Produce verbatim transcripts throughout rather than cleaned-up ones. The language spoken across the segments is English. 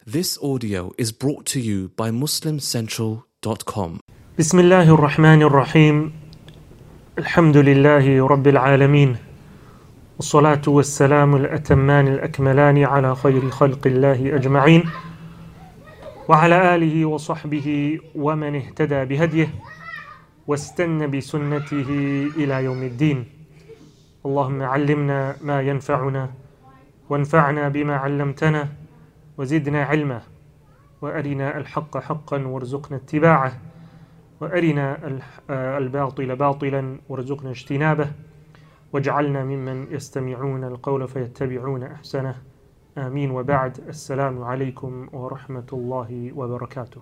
This audio is brought to you by muslim central dot com. بسم الله الرحمن الرحيم الحمد لله رب العالمين والصلاة والسلام الأتمان الأكملان على خير خلق الله أجمعين وعلى آله وصحبه ومن اهتدى بهديه واستنى بسنته إلى يوم الدين. اللهم علمنا ما ينفعنا وانفعنا بما علمتنا وزدنا علما وأرنا الحق حقا وارزقنا اتباعه وأرنا الباطل باطلا وارزقنا اجتنابه واجعلنا ممن يستمعون القول فيتبعون أحسنه. آمين. وبعد. السلام عليكم ورحمة الله وبركاته.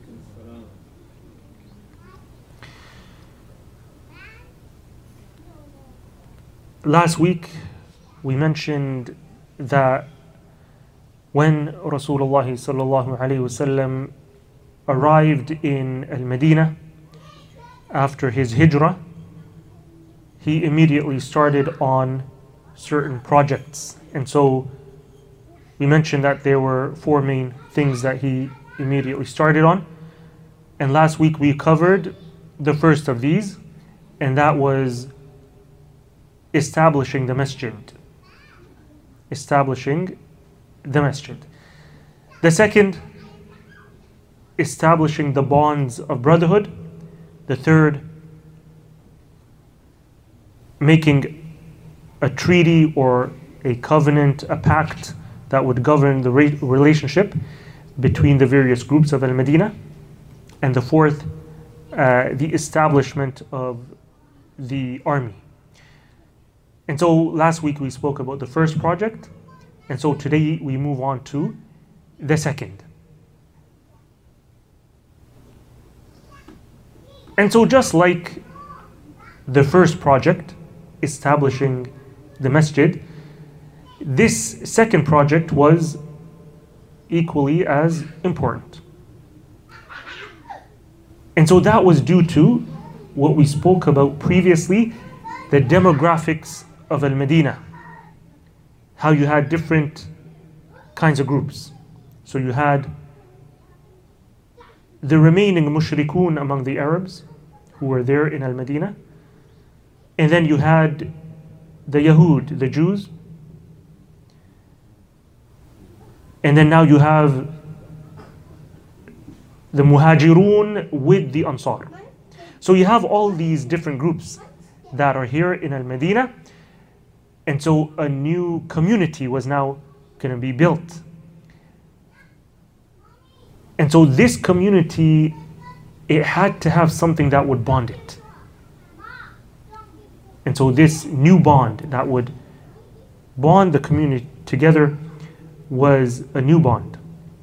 Last week we mentioned that when Rasulullah sallallahu alayhi wasallam arrived in Al-Medina after his hijrah, he immediately started on certain projects. And so we mentioned that there were four main things that he immediately started on. And last week we covered the first of these, and that was establishing the masjid. Establishing the masjid. The second, establishing the bonds of brotherhood. The third, making a treaty or a covenant, a pact that would govern the re- relationship between the various groups of Al-Medina. And the fourth, uh, the establishment of the army. And so last week we spoke about the first project, and so today we move on to the second. And so just like the first project, establishing the masjid, this second project was equally as important. And so that was due to what we spoke about previously, the demographics of Al-Medina. How you had different kinds of groups. So you had the remaining mushrikun among the Arabs who were there in Al-Medina. And then you had the Yahud, the Jews. And then now you have the Muhajirun with the Ansar. So you have all these different groups that are here in Al-Medina. And so a new community was now going to be built. And so this community, it had to have something that would bond it. And so this new bond that would bond the community together was a new bond.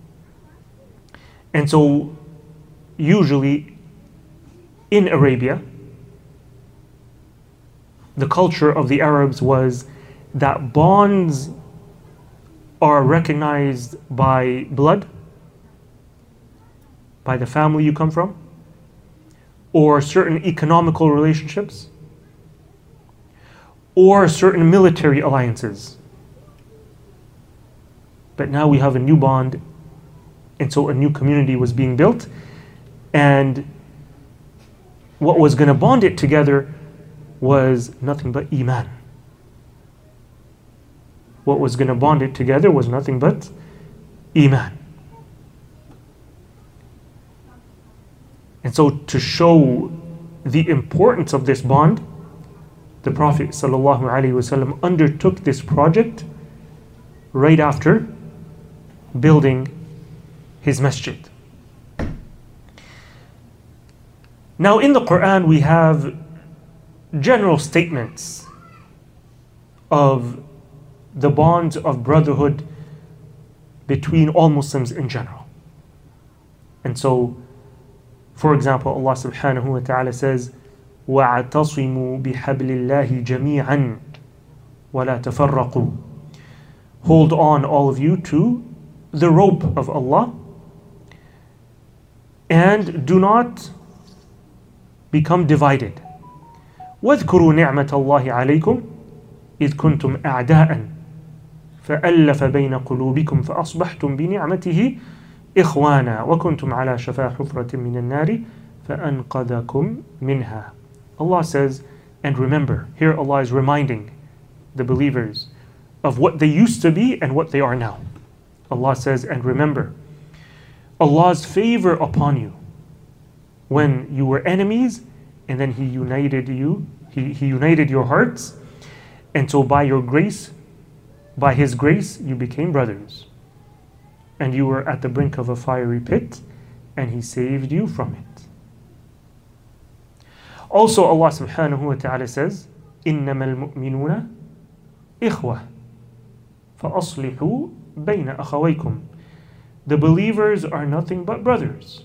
And so usually in Arabia, the culture of the Arabs was that bonds are recognized by blood, by the family you come from, or certain economical relationships, or certain military alliances. But now we have a new bond, and so a new community was being built, and what was going to bond it together was nothing but Iman. What was going to bond it together was nothing but Iman. And so to show the importance of this bond, the Prophet ﷺ undertook this project right after building his masjid. Now in the Quran we have general statements of the bonds of brotherhood between all Muslims in general. And so, for example, Allah subhanahu wa ta'ala says, وَاعْتَصِمُوا بِحَبْلِ اللَّهِ جَمِيعًا وَلَا تَفَرَّقُوا. Hold on, all of you, to the rope of Allah, and do not become divided. وَاذْكُرُوا نِعْمَةَ اللَّهِ عَلَيْكُمْ إِذْ كُنْتُمْ أَعْدَاءً فألف بين قلوبكم فأصبحتم بنعمته إخوانا وكنتم على شفا حفرة من النار فأنقذكم منها. Allah says, and remember, here Allah is reminding the believers of what they used to be and what they are now. Allah says, and remember Allah's favor upon you when you were enemies, and then He united you, He, he united your hearts, and so by your grace, by His grace, you became brothers. And you were at the brink of a fiery pit, and He saved you from it. Also Allah subhanahu wa ta'ala says, إِنَّمَا الْمُؤْمِنُونَ إِخْوَةً فَأَصْلِحُوا بَيْنَ أَخَوَيْكُمْ. The believers are nothing but brothers,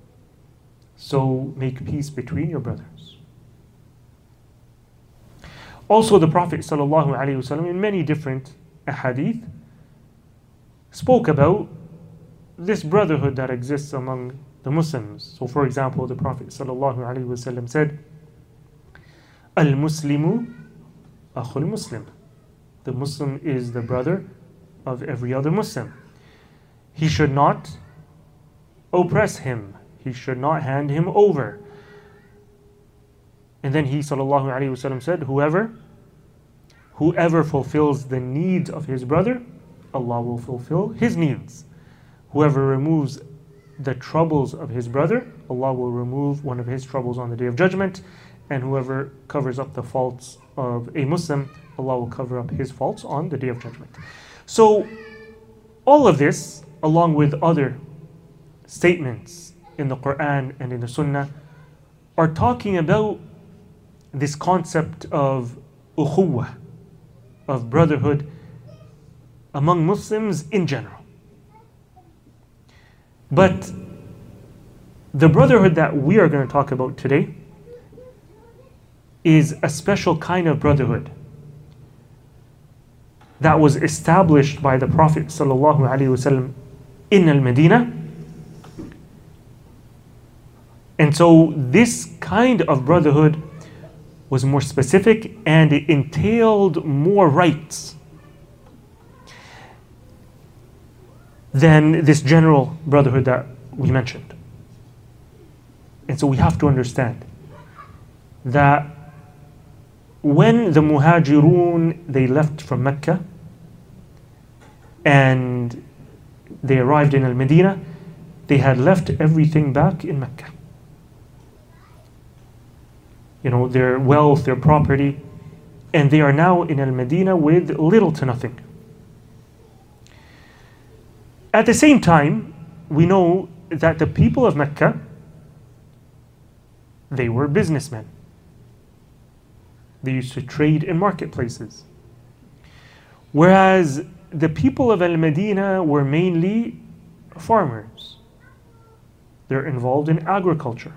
so make peace between your brothers. Also the Prophet sallallahu alaihi wasallam in many different ahadith spoke about this brotherhood that exists among the Muslims. So for example, the Prophet sallallahu alaihi wasallam said, Al-Muslimu akhul Muslim. The Muslim is the brother of every other Muslim. He should not oppress him. He should not hand him over. And then he sallallahu alaihi wasallam said, whoever whoever fulfills the needs of his brother, Allah will fulfill his needs. Whoever removes the troubles of his brother, Allah will remove one of his troubles on the Day of Judgment. And whoever covers up the faults of a Muslim, Allah will cover up his faults on the Day of Judgment. So all of this, along with other statements in the Quran and in the Sunnah, are talking about this concept of ukhuwah, of brotherhood among Muslims in general. But the brotherhood that we are going to talk about today is a special kind of brotherhood that was established by the Prophet sallallahu alaihi wasallam in Al-Medina. And so this kind of brotherhood was more specific and it entailed more rights than this general brotherhood that we mentioned. And so we have to understand that when the Muhajirun, they left from Mecca and they arrived in Al-Medina, they had left everything back in Mecca. You know, their wealth, their property, and they are now in Al-Medina with little to nothing. At the same time, we know that the people of Mecca, they were businessmen. They used to trade in marketplaces. Whereas the people of Al-Medina were mainly farmers. They're involved in agriculture.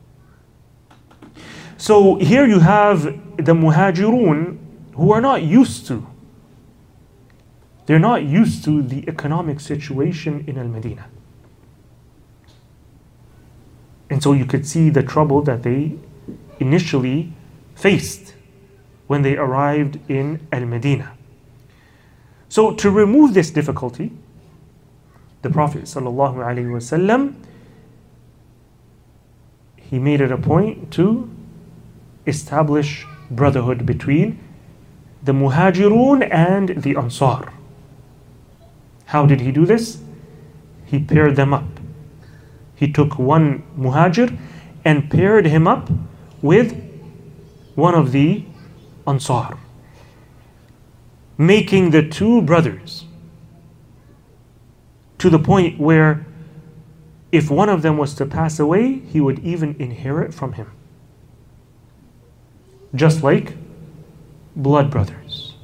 So here you have the Muhajirun who are not used to, they're not used to the economic situation in Al-Medina. And so you could see the trouble that they initially faced when they arrived in Al-Medina. So to remove this difficulty, the Prophet sallallahu alaihi wasallam, he made it a point to establish brotherhood between the Muhajirun and the Ansar. How did he do this? He paired them up. He took one Muhajir and paired him up with one of the Ansar, making the two brothers, to the point where if one of them was to pass away, he would even inherit from him. Just like blood brothers.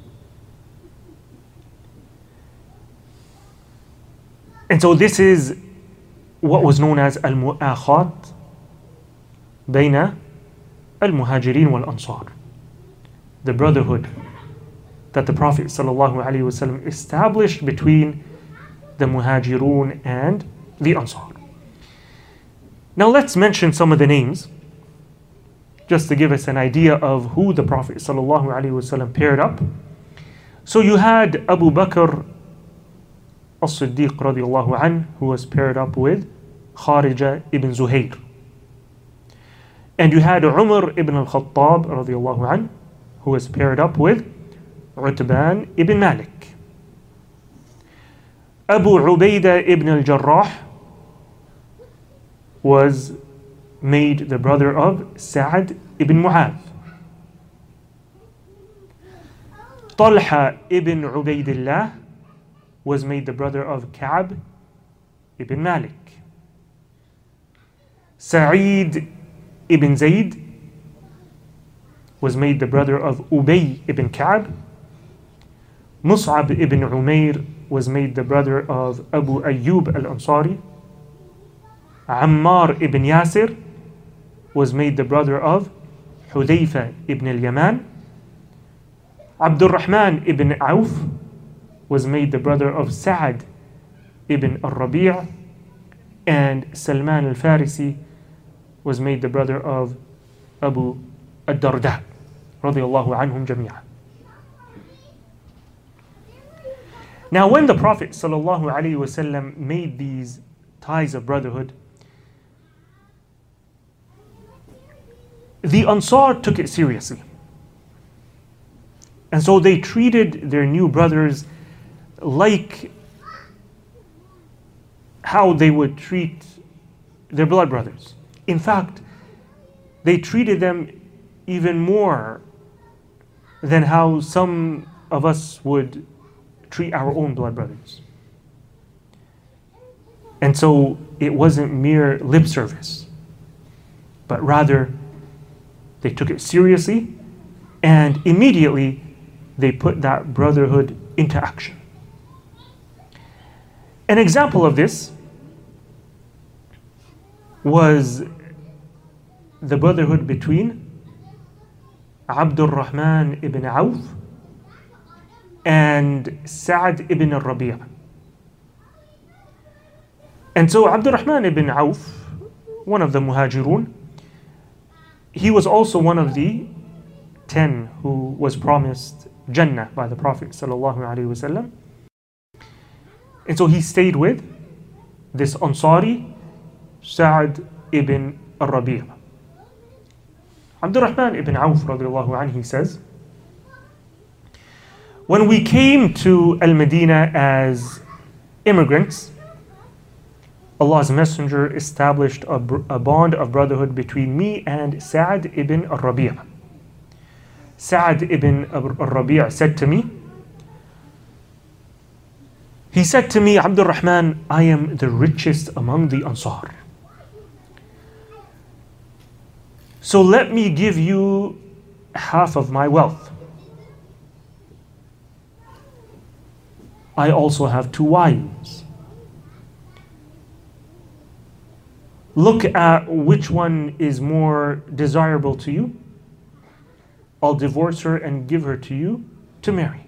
And so this is what was known as al-mu'akhat bayna al-muhajirin wal-ansar. The brotherhood that the Prophet sallallahu alaihi wasallam established between the muhajirun and the ansar. Now let's mention some of the names, just to give us an idea of who the Prophet sallallahu alaihi wasallam paired up. So you had Abu Bakr as-Siddiq radiallahu anh, who was paired up with Kharija ibn Zuhair. And you had Umar ibn al-Khattab radiallahu anh, who was paired up with Utban ibn Malik. Abu Ubaidah ibn al-Jarrah was made the brother of Sa'ad ibn Mu'adh. Talha ibn Ubaidillah was made the brother of Ka'b ibn Malik. Sa'id ibn Zayd was made the brother of Ubay ibn Ka'b. Mus'ab ibn Umair was made the brother of Abu Ayyub al-Ansari. Ammar ibn Yasir was made the brother of Hudayfa ibn al-Yaman. Abdul Rahman ibn Auf was made the brother of Sa'ad ibn al-Rabi'. And Salman al-Farisi was made the brother of Abu ad-Darda radiyallahu anhum jami'an. Now when the Prophet sallallahu alaihi wasallam made these ties of brotherhood, the Ansar took it seriously. And so they treated their new brothers like how they would treat their blood brothers. In fact, they treated them even more than how some of us would treat our own blood brothers. And so it wasn't mere lip service, but rather they took it seriously, and immediately they put that brotherhood into action. An example of this was the brotherhood between Abdul Rahman ibn Auf and Sa'ad ibn al-Rabi'. And so Abdul Rahman ibn Auf, one of the Muhajirun, he was also one of the ten who was promised Jannah by the Prophet sallallahu alaihi wasallam. And so he stayed with this Ansari, Sa'ad ibn al-Rabi'. Abdul Rahman ibn Auf radiallahu anhu, he says, when we came to Al-Medina as immigrants, Allah's Messenger established a, a bond of brotherhood between me and Sa'ad ibn al-Rabi'. Sa'ad ibn al-Rabi' said to me, he said to me, Abdul Rahman, I am the richest among the Ansar. So let me give you half of my wealth. I also have two wives. Look at which one is more desirable to you. I'll divorce her and give her to you to marry.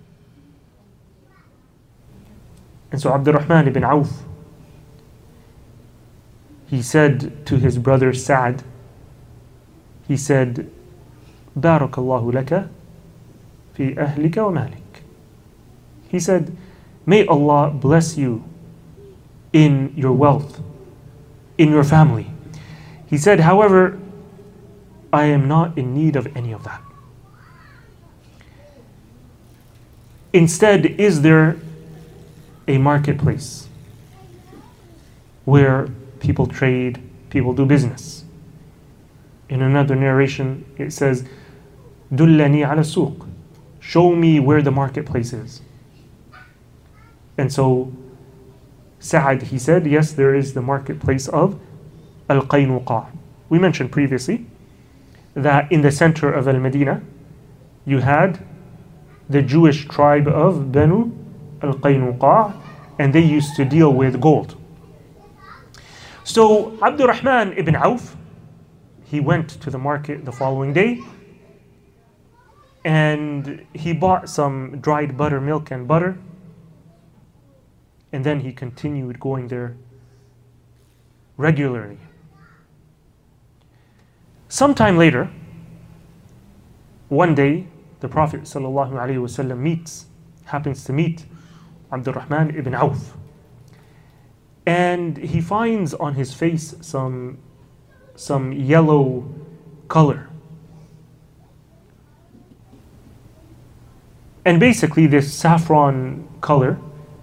And so Abdul Rahman ibn Auf, he said to his brother Sa'ad, he said, Barakallahu laka fi ahlika wa malik. He said, may Allah bless you in your wealth, in your family. He said, however, I am not in need of any of that. Instead, is there a marketplace where people trade, people do business? In another narration, it says, Dullani ala suq. Show me where the marketplace is. And so Sa'ad, he said, yes, there is the marketplace of Al-Qaynuqa. We mentioned previously that in the center of Al-Medina, you had the Jewish tribe of Banu Al-Qaynuqa, and they used to deal with gold. So Abdul Rahman ibn Auf, he went to the market the following day, and he bought some dried buttermilk and butter, and then he continued going there regularly. Sometime later, one day, the Prophet ﷺ meets happens to meet Abdurrahman ibn Auf. And he finds on his face some, some yellow color. And basically this saffron color,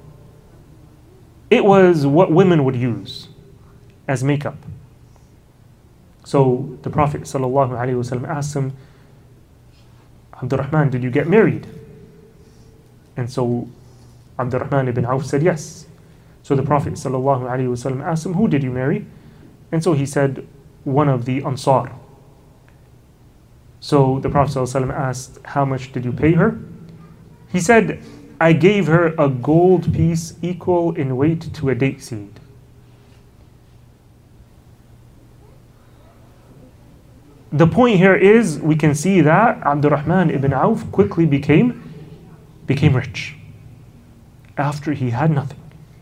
it was what women would use as makeup. So the Prophet ﷺ asked him, Abdurrahman, did you get married? And so Abdurrahman ibn Auf said yes. So the Prophet ﷺ asked him, who did you marry? And so he said, one of the Ansar. So the Prophet ﷺ asked, how much did you pay her? He said, I gave her a gold piece equal in weight to a date seed. The point here is, we can see that Abdurrahman ibn Auf quickly became, became rich after he had nothing.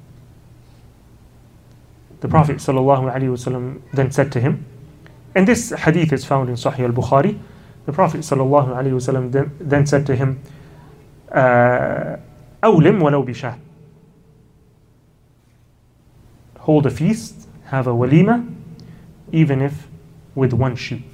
The Prophet ﷺ then said to him, and this hadith is found in Sahih al-Bukhari, the Prophet ﷺ then, then said to him, أَوْلِمْ وَلَوْ بِشَاةٍ, hold a feast, have a walima, even if with one sheep.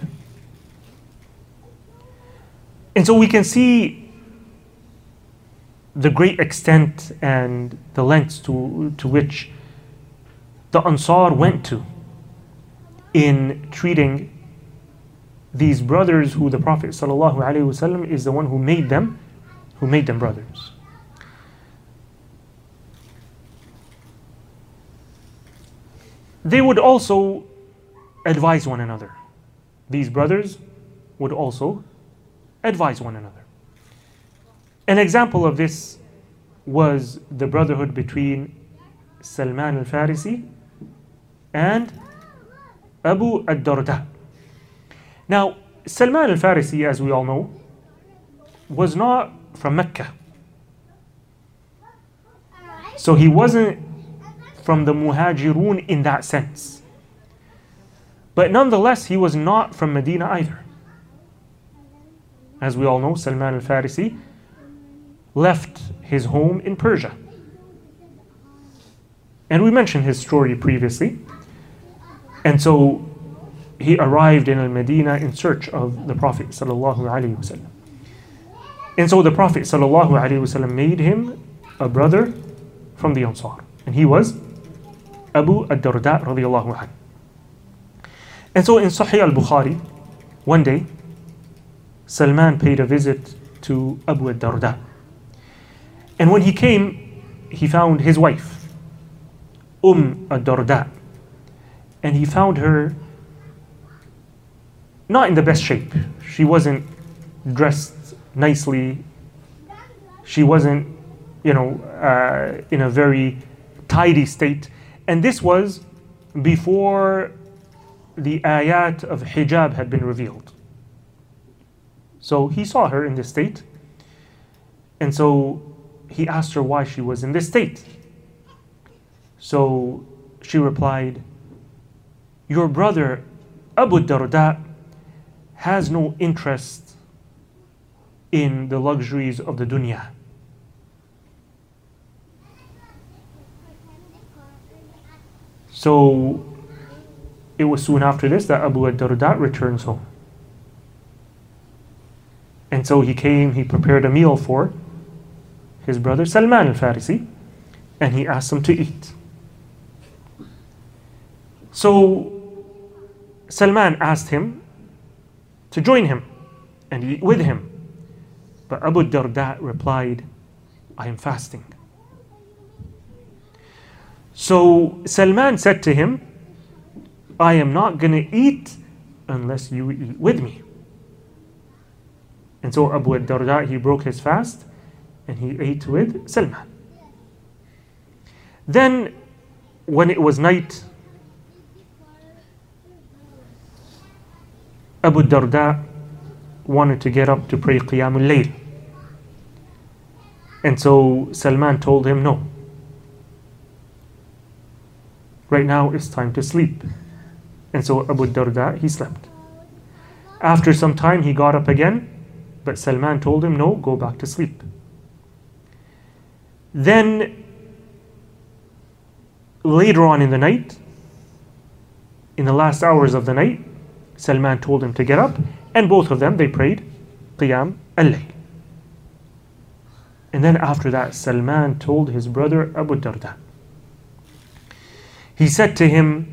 And so we can see the great extent and the lengths to, to which the Ansar went to in treating these brothers who the Prophet ﷺ is the one who made them, who made them brothers. They would also advise one another. These brothers would also advise one another. An example of this was the brotherhood between Salman al-Farisi and Abu ad-Darda. Now, Salman al-Farisi, as we all know, was not from Mecca. So he wasn't from the Muhajirun in that sense. But nonetheless, he was not from Medina either. As we all know, Salman al-Farisi left his home in Persia. And we mentioned his story previously. And so he arrived in al-Medina in search of the Prophet sallallahu alaihi wasallam. And so the Prophet sallallahu alaihi wasallam made him a brother from the Ansar. And he was Abu ad-Darda radiyallahu anhu. And so in Sahih al-Bukhari, one day, Salman paid a visit to Abu ad-Darda. And when he came, he found his wife, Umm ad-Darda. And he found her not in the best shape. She wasn't dressed nicely. She wasn't, you know, uh, in a very tidy state. And this was before the ayat of hijab had been revealed. So he saw her in this state. And so he asked her why she was in this state. So she replied, your brother Abu Darda has no interest in the luxuries of the dunya. So it was soon after this that Abu Darda returns home. And so he came, he prepared a meal for his brother Salman al-Farisi, and he asked him to eat. So Salman asked him to join him and eat with him. But Abu Darda replied, I am fasting. So Salman said to him, I am not going to eat unless you eat with me. And so Abu Darda, he broke his fast and he ate with Salman. Then when it was night, Abu Darda wanted to get up to pray Qiyamul Layl. And so Salman told him, no. Right now it's time to sleep. And so Abu Darda, he slept. After some time he got up again, but Salman told him, no, go back to sleep. Then later on in the night, in the last hours of the night, Salman told him to get up, and both of them, they prayed Qiyam al-Layl. And then after that, Salman told his brother Abu Darda. He said to him,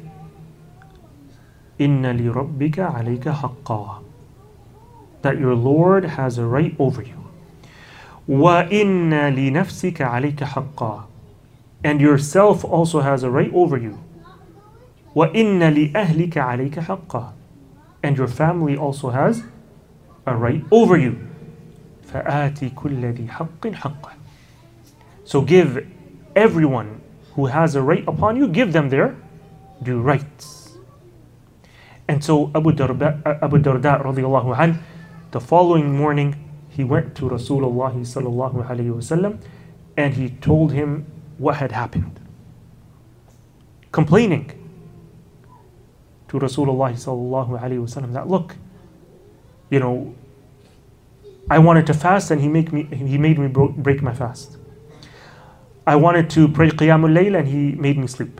Inna li rabbika alayka haqqa, that your Lord has a right over you. Wa inna li nafsika alayka haqqa, and yourself also has a right over you. Wa inna li ahlika alayka haqqa, and your family also has a right over you. فَآتِ كُلَّ ذِي حَقٍّ حَقًّا. So give everyone who has a right upon you, give them their due rights. And so Abu Darda, Abu Darda radiallahu anh, the following morning, he went to Rasulullah sallallahu alayhi wasallam, and he told him what had happened, complaining to Rasulullah sallallahu alayhi wasallam that, look, you know, I wanted to fast and he make me he made me bro- break my fast. I wanted to pray Qiyamul Layl and he made me sleep.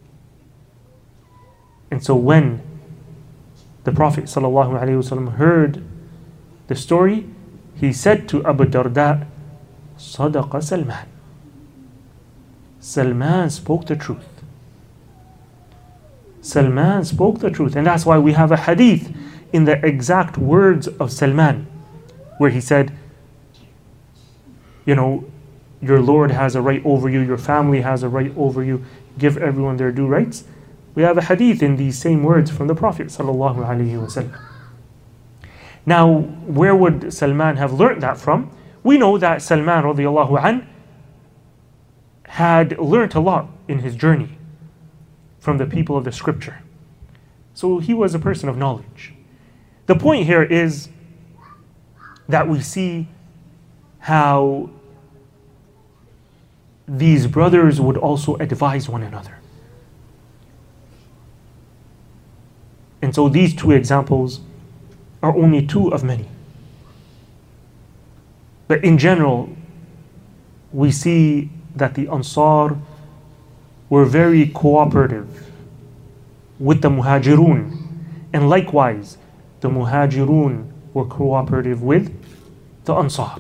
And so when the Prophet sallallahu alaihi wasallam heard the story, he said to Abu Darda, Sadaqa Salman. Salman spoke the truth. Salman spoke the truth. And that's why we have a hadith in the exact words of Salman, where he said, you know, your Lord has a right over you, your family has a right over you, give everyone their due rights. We have a hadith in these same words from the Prophet sallallahu alaihi wasallam. Now, where would Salman have learnt that from? We know that Salman radiallahu anh had learnt a lot in his journey from the people of the scripture. So he was a person of knowledge. The point here is that we see how these brothers would also advise one another. And so these two examples are only two of many. But in general, we see that the Ansar were very cooperative with the Muhajirun. And likewise, the Muhajirun were cooperative with the Ansar.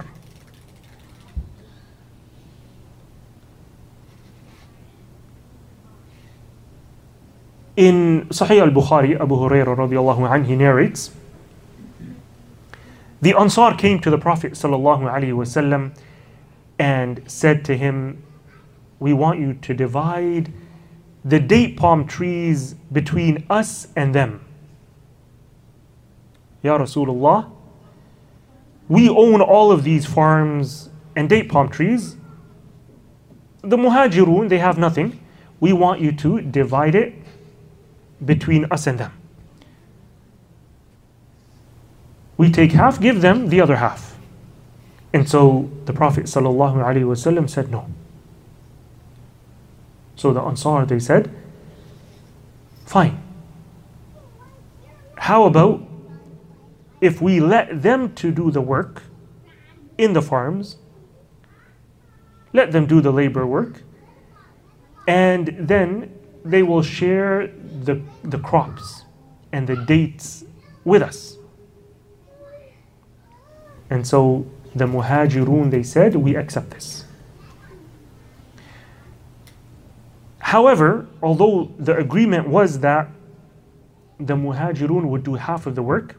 In Sahih al-Bukhari, Abu Hurairah radiallahu anhu, he narrates, the Ansar came to the Prophet sallallahu alaihi wasallam and said to him, we want you to divide the date palm trees between us and them. Ya Rasulullah, we own all of these farms and date palm trees. The Muhajirun, they have nothing. We want you to divide it between us and them. We take half, give them the other half. And so the Prophet sallallahu alaihi wasallam said no. So the Ansar, they said, fine. How about if we let them to do the work in the farms, let them do the labor work, and then they will share the, the crops and the dates with us. And so the Muhajirun, they said, we accept this. However, although the agreement was that the Muhajirun would do half of the work,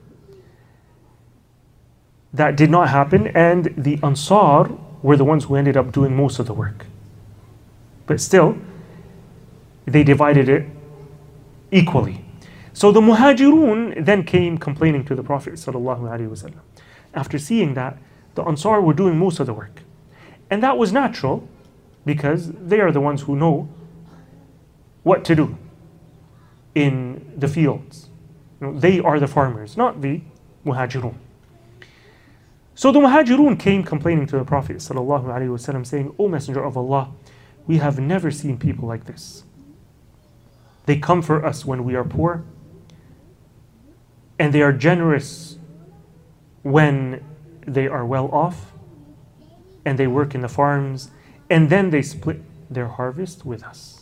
that did not happen, and the Ansar were the ones who ended up doing most of the work. But still, they divided it equally. So the Muhajirun then came complaining to the Prophet sallallahu alaihi wasallam. After seeing that, the Ansar were doing most of the work. And that was natural, because they are the ones who know what to do in the fields. You know, they are the farmers, not the Muhajirun. So the Muhajirun came complaining to the Prophet sallallahu alaihi wasallam, saying, O Messenger of Allah, we have never seen people like this. They come for us when we are poor, and they are generous when they are well off, and they work in the farms, and then they split their harvest with us.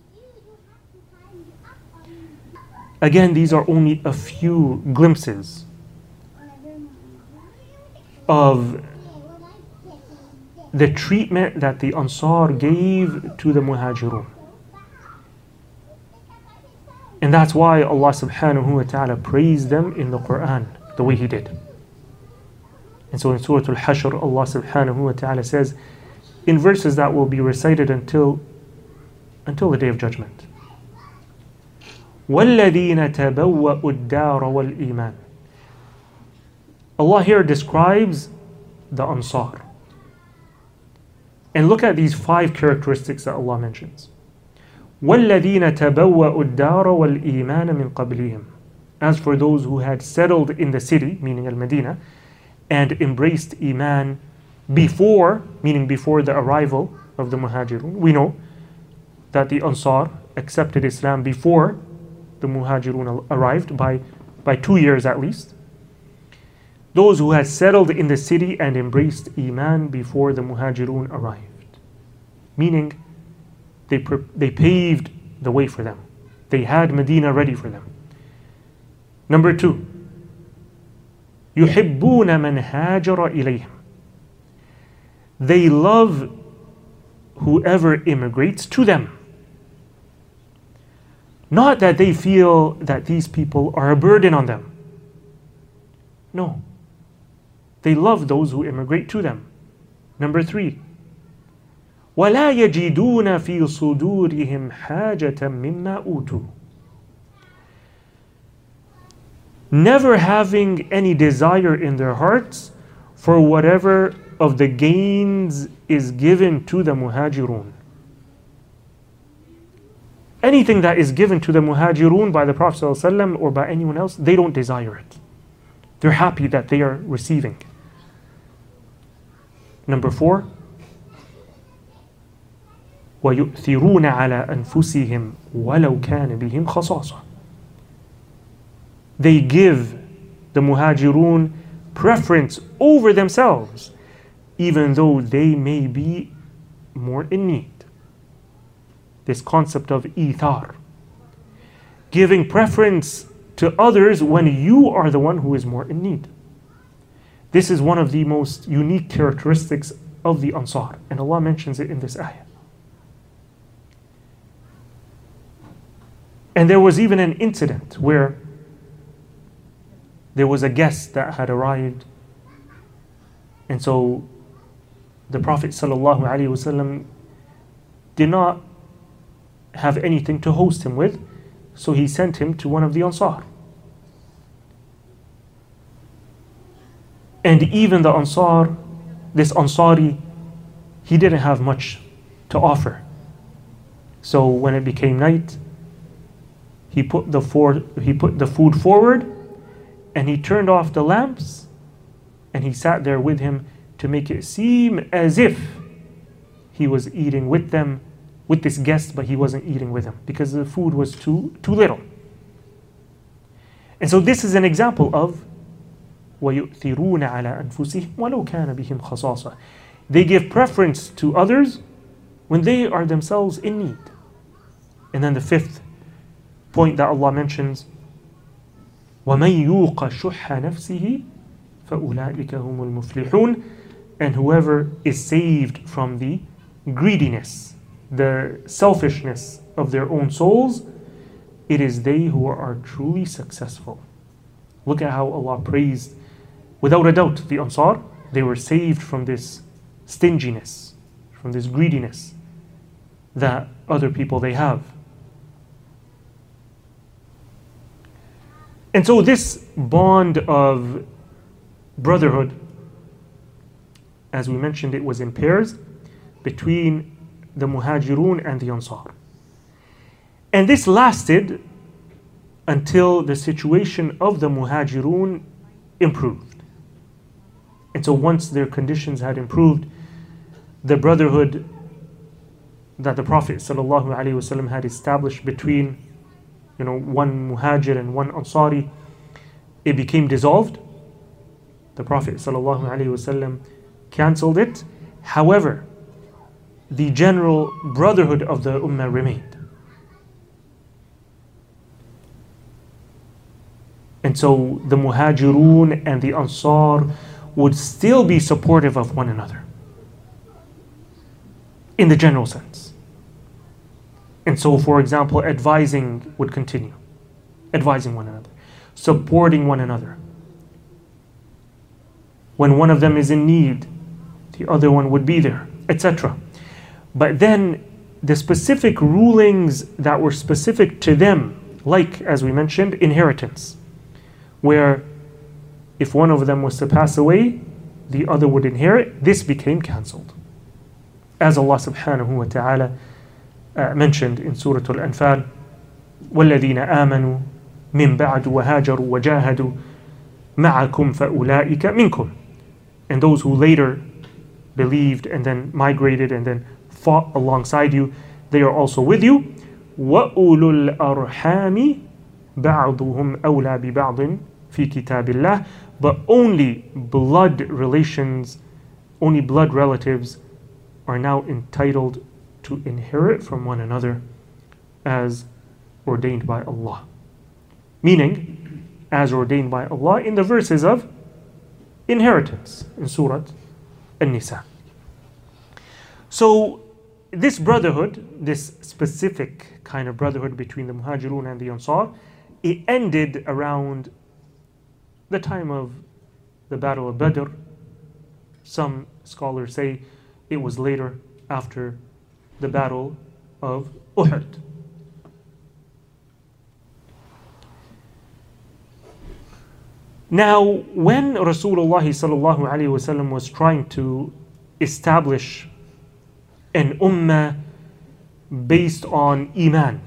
Again, these are only a few glimpses of the treatment that the Ansar gave to the Muhajirun. And that's why Allah subhanahu wa ta'ala praised them in the Quran the way He did. And so in Surah Al-Hashr, Allah subhanahu wa ta'ala says, in verses that will be recited until, until the Day of Judgment, وَالَّذِينَ تَبَوَّأُوا الدَّارَ وَالْإِيمَانَ. Allah here describes the Ansar. And look at these five characteristics that Allah mentions. وَالَّذِينَ تَبَوَّأُوا الدَّارَ وَالْإِيمَانَ مِنْ قَبْلِهِمْ. As for those who had settled in the city, meaning Al-Madinah, and embraced Iman before, meaning before the arrival of the Muhajirun. We know that the Ansar accepted Islam before the Muhajirun arrived, by, by two years at least. Those who had settled in the city and embraced Iman before the Muhajirun arrived. Meaning, they, they paved the way for them. They had Medina ready for them. Number two, يُحِبُّونَ مَنْ هَاجَرَ إِلَيْهِمْ. They love whoever immigrates to them. Not that they feel that these people are a burden on them. No. They love those who immigrate to them. Number three, وَلَا يَجِدُونَ فِي صُدُورِهِمْ حَاجَةً مِمَّا أُوتُوا. Never having any desire in their hearts for whatever of the gains is given to the Muhajirun. Anything that is given to the Muhajirun by the Prophet ﷺ or by anyone else, they don't desire it. They're happy that they are receiving. Number four, وَيُؤْثِرُونَ عَلَىٰ أَنفُسِهِمْ وَلَوْ كَانَ بِهِمْ خَصَاصَةٌ. They give the Muhajirun preference over themselves, even though they may be more in need. This concept of ithar, giving preference to others when you are the one who is more in need. This is one of the most unique characteristics of the Ansar, and Allah mentions it in this ayah. And there was even an incident where there was a guest that had arrived, and so the Prophet ﷺ did not have anything to host him with, so he sent him to one of the Ansar. And even the Ansar, this Ansari, he didn't have much to offer. So when it became night, he put the for, he put the food forward, and he turned off the lamps, and he sat there with him to make it seem as if he was eating with them, with this guest, but he wasn't eating with him because the food was too too little. And so this is an example of وَيُؤْثِرُونَ عَلَىٰ أَنفُسِهِمْ وَلَوْ كَانَ بِهِمْ خَصَاصَةٌ. They give preference to others when they are themselves in need. And then the fifth point that Allah mentions, وَمَنْ يُوقَ شُحَّ نَفْسِهِ فَأُولَٰئِكَ هُمُ الْمُفْلِحُونَ. And whoever is saved from the greediness, the selfishness of their own souls, it is they who are truly successful. Look at how Allah praised, without a doubt, the Ansar. They were saved from this stinginess, from this greediness that other people they have. And so this bond of brotherhood, as we mentioned, it was in pairs between the Muhajirun and the Ansar. And this lasted until the situation of the Muhajirun improved. And so once their conditions had improved, the brotherhood that the Prophet ﷺ had established between, you know, one Muhajir and one Ansari, it became dissolved. The Prophet ﷺ cancelled it. However, the general brotherhood of the Ummah remained. And so the Muhajirun and the Ansar would still be supportive of one another in the general sense. And so, for example, advising would continue, advising one another, supporting one another. When one of them is in need, the other one would be there, et cetera. But then the specific rulings that were specific to them, like, as we mentioned, inheritance, where if one of them was to pass away, the other would inherit, this became cancelled. As Allah subhanahu wa ta'ala uh, mentioned in Surah Al-Anfal, وَالَّذِينَ آمَنُوا مِن بَعْدُ وَهَاجَرُوا وَجَاهَدُوا مَعَكُمْ فَأُولَٰئِكَ مِنْكُمْ. And those who later believed and then migrated and then fought alongside you, they are also with you. وَأُولُو الْأَرْحَامِ بَعْضُهُمْ أَوْلَى بِبَعْضٍ فِي كِتَابِ اللَّهِ. But only blood relations, only blood relatives are now entitled to inherit from one another as ordained by Allah. Meaning, as ordained by Allah in the verses of inheritance in Surah An-Nisa. So this brotherhood, this specific kind of brotherhood between the Muhajirun and the Ansar, it ended around the time of the Battle of Badr. Some scholars say it was later, after the Battle of Uhud. Now, when Rasulullah sallallahu alaihi wasallam was trying to establish an ummah based on iman,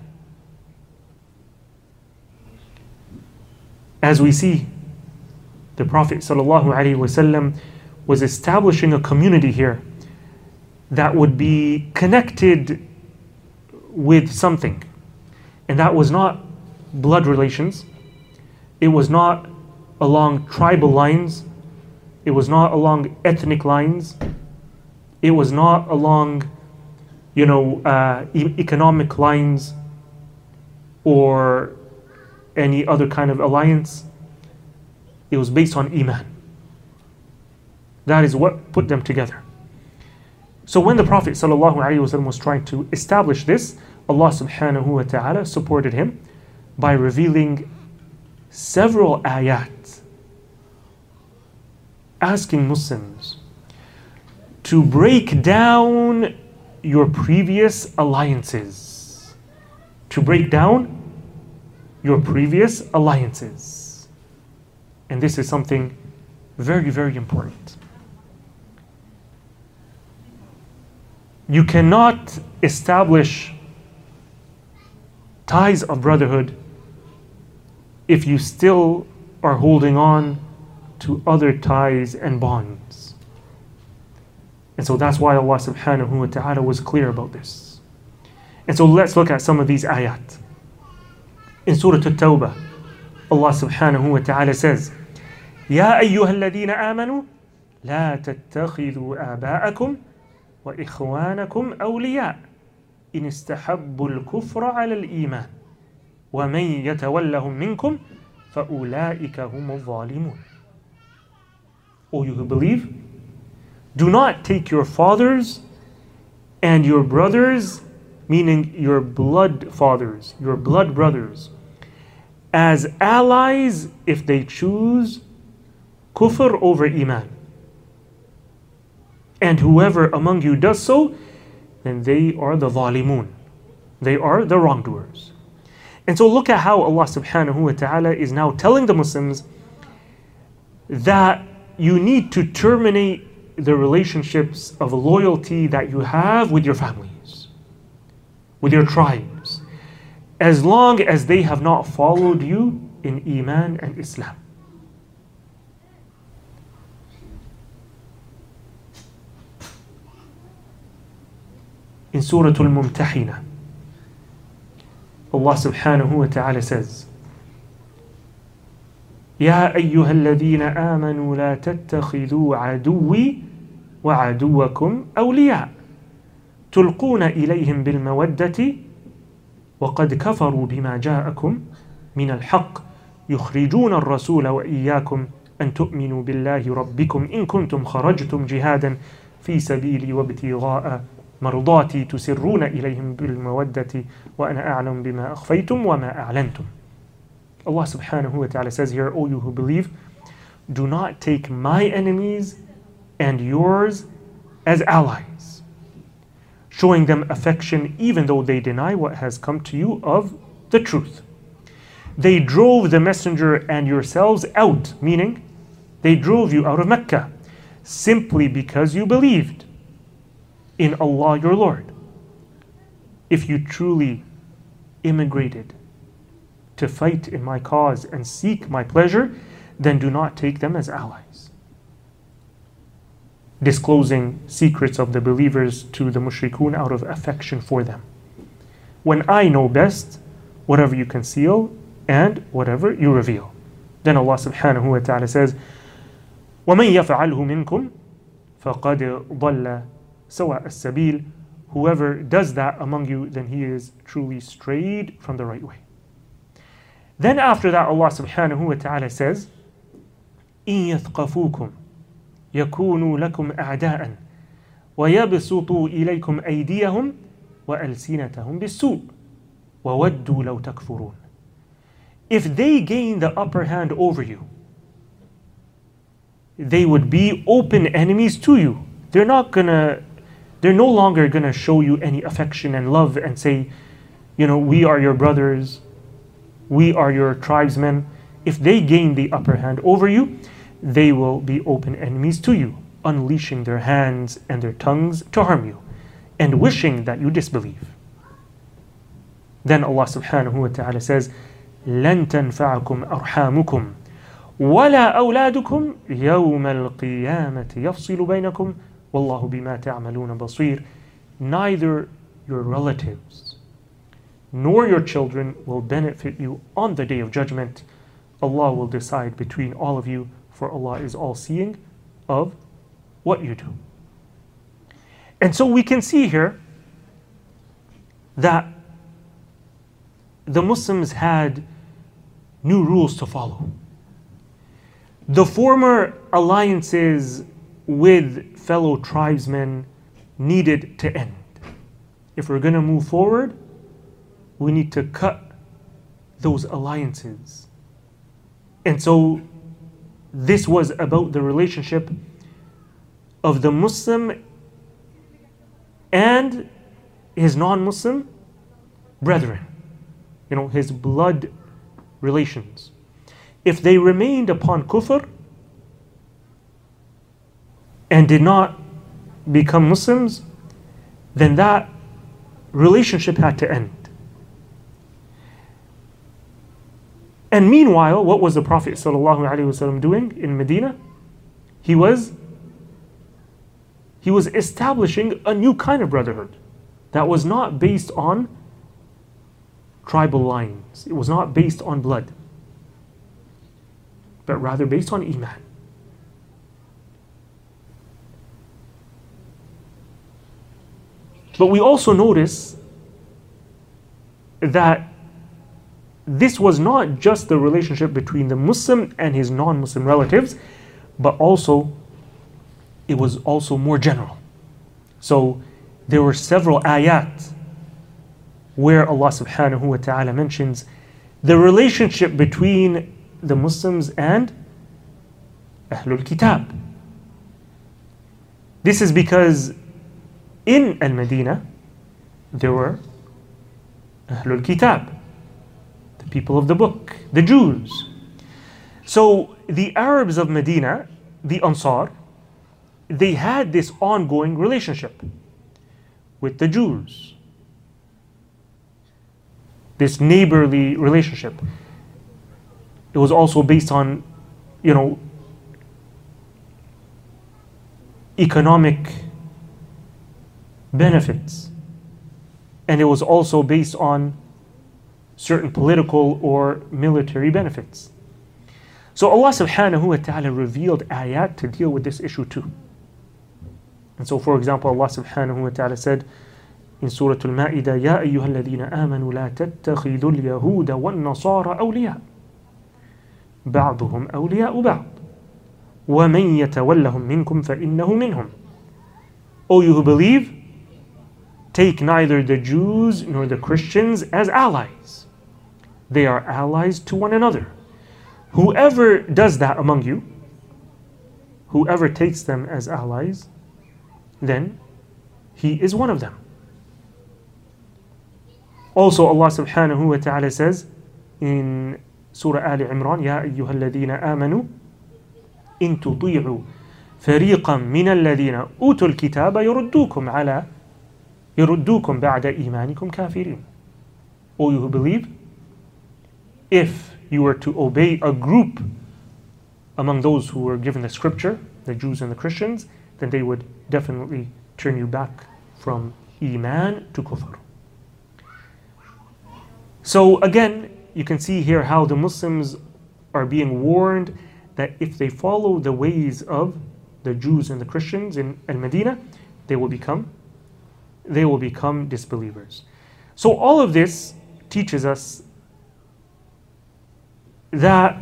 as we see, the Prophet sallallahu alaihi wasallam was establishing a community here that would be connected with something, and that was not blood relations, it was not along tribal lines, it was not along ethnic lines, it was not along, you know, uh, e- economic lines or any other kind of alliance. It was based on iman. That is what put them together. So when the Prophet ﷺ was trying to establish this, Allah subhanahu wa ta'ala supported him by revealing several ayat asking Muslims to break down your previous alliances. To break down your previous alliances. And this is something very, very important. You cannot establish ties of brotherhood if you still are holding on to other ties and bonds. And so that's why Allah subhanahu wa ta'ala was clear about this. And so let's look at some of these ayat. In Surah At-Tawbah, Allah subhanahu wa ta'ala says, يَا أَيُّهَا الَّذِينَ آمَنُوا لَا تَتَّخِذُوا آبَاءَكُمْ وإخوانكم أولياء إن استحبوا الكفر على الإيمان ومن يتولهم منكم فأولئك هم الظالمون. O you who believe, do not take your fathers and your brothers, meaning your blood fathers, your blood brothers, as allies if they choose kufr over iman. And whoever among you does so, then they are the zalimun. They are the wrongdoers. And so look at how Allah subhanahu wa ta'ala is now telling the Muslims that you need to terminate the relationships of loyalty that you have with your families, with your tribes, as long as they have not followed you in Iman and Islam. In Surah Al-Mumtahina, Allah subhanahu wa ta'ala says, يا أيها الذين آمنوا لا تتخذوا عدوي وعدوكم أولياء تلقون إليهم بالمودة وقد كفروا بما جاءكم من الحق يخرجون الرسول وإياكم أن تؤمنوا بالله ربكم إن كنتم خرجتم جهادا في سبيلي وابتغاء مرضاتي تسرون إليهم بالمودة وأنا أعلم بما أخفيتم وما أعلنتم. Allah subhanahu wa ta'ala says here, O you who believe, do not take my enemies and yours as allies, showing them affection even though they deny what has come to you of the truth. They drove the messenger and yourselves out, meaning they drove you out of Mecca, simply because you believed in Allah your Lord. If you truly immigrated to fight in my cause and seek my pleasure, then do not take them as allies. Disclosing secrets of the believers to the mushrikun out of affection for them. When I know best, whatever you conceal and whatever you reveal. Then Allah subhanahu wa ta'ala says, وَمَنْ يَفْعَلْهُ مِنْكُمْ فَقَدْ ضَلَّ سَوَاءَ السَّبِيلِ. Whoever does that among you, then he is truly strayed from the right way. Then after that, Allah subhanahu wa ta'ala says, إِن يَثْقَفُوكُمْ يَكُونُوا لَكُمْ أَعْدَاءً وَيَبْسُطُوا إِلَيْكُمْ أَيْدِيَهُمْ وَأَلْسِنَتَهُمْ بِالسُّوءِ وَوَدُّوا لَوْ تَكْفُرُونَ. If they gain the upper hand over you, they would be open enemies to you. They're not gonna, they're no longer gonna show you any affection and love and say, you know, we are your brothers, we are your tribesmen. If they gain the upper hand over you, they will be open enemies to you, unleashing their hands and their tongues to harm you, and wishing that you disbelieve. Then Allah subhanahu wa ta'ala says, لَن تَنْفَعَكُمْ أَرْحَامُكُمْ وَلَا أَوْلَادُكُمْ يَوْمَ الْقِيَامَةِ يَفْصِلُ بَيْنَكُمْ وَاللَّهُ بِمَا تَعْمَلُونَ بَصِيرٌ. Neither your relatives nor your children will benefit you on the day of judgment. Allah will decide between all of you, for Allah is all-seeing of what you do. And so we can see here that the Muslims had new rules to follow. The former alliances with fellow tribesmen needed to end. If we're going to move forward, we need to cut those alliances. And so this was about the relationship of the Muslim and his non-Muslim brethren, you know, his blood relations. If they remained upon kufr and did not become Muslims, then that relationship had to end. And meanwhile, what was the Prophet ﷺ doing in Medina? He was he was establishing a new kind of brotherhood that was not based on tribal lines. It was not based on blood, but rather based on Iman. But we also notice that this was not just the relationship between the Muslim and his non-Muslim relatives, but also it was also more general. So there were several ayat where Allah subhanahu wa ta'ala mentions the relationship between the Muslims and Ahlul Kitab. This is because in Al-Madinah there were Ahlul Kitab, the people of the book, the Jews. So the Arabs of Medina, the Ansar, they had this ongoing relationship with the Jews. This neighborly relationship. It was also based on, you know, economic benefits. And it was also based on certain political or military benefits. So Allah subhanahu wa ta'ala revealed ayat to deal with this issue too. And so, for example, Allah subhanahu wa ta'ala said, in Surah Al-Ma'idah, يَا أَيُّهَا الَّذِينَ آمَنُوا لَا تَتَّخِذُوا الْيَهُودَ وَالنَّصَارَ أَوْلِيَاءَ بَعْضُهُمْ أَوْلِيَاءُ بَعْضٍ وَمَنْ يَتَوَلَّهُمْ مِنْكُمْ فَإِنَّهُ مِنْهُمْ. O you who believe, take neither the Jews nor the Christians as allies. They are allies to one another. Whoever does that among you, whoever takes them as allies, then he is one of them. Also Allah subhanahu wa ta'ala says in Surah Ali Imran, يَا أَيُّهَا الَّذِينَ آمَنُوا إِن تُطِيعُوا فَرِيقًا مِنَ الَّذِينَ أُوتُوا الْكِتَابَ يُرُدُّوكُمْ عَلَى يُرُدُّوكُمْ بَعْدَ إِيمَانِكُمْ كَافِرِينَ. O you who believe, if you were to obey a group among those who were given the scripture, the Jews and the Christians, then they would definitely turn you back from Iman to Kufr. So again, you can see here how the Muslims are being warned that if they follow the ways of the Jews and the Christians in Al-Madinah, they will become they will become disbelievers. So all of this teaches us that